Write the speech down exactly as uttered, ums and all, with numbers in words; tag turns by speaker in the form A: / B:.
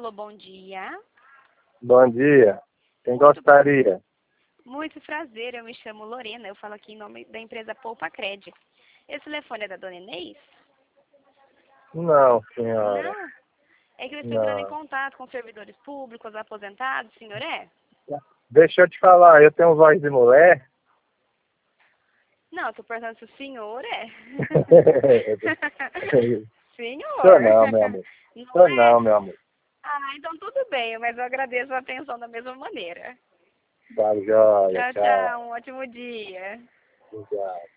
A: Alô, bom dia.
B: Bom dia. Quem gostaria?
A: Muito prazer, eu me chamo Lorena, eu falo aqui em nome da empresa Poupa Cred. Esse telefone é da dona Inês?
B: Não, senhora.
A: Não. É que eu estou entrando em
B: Não.
A: contato com servidores públicos, aposentados, o senhor é?
B: Deixa eu te falar, eu tenho voz de mulher?
A: Não, estou perguntando se o senhor é.
B: Sou
A: Senhor.
B: não, meu amor.
A: Não
B: Sou
A: é?
B: não, meu amor.
A: Ah, então tudo bem, mas eu agradeço a atenção da mesma maneira.
B: Tá joia,
A: Tchau,
B: tchau.
A: tchau, um ótimo dia.
B: Obrigado.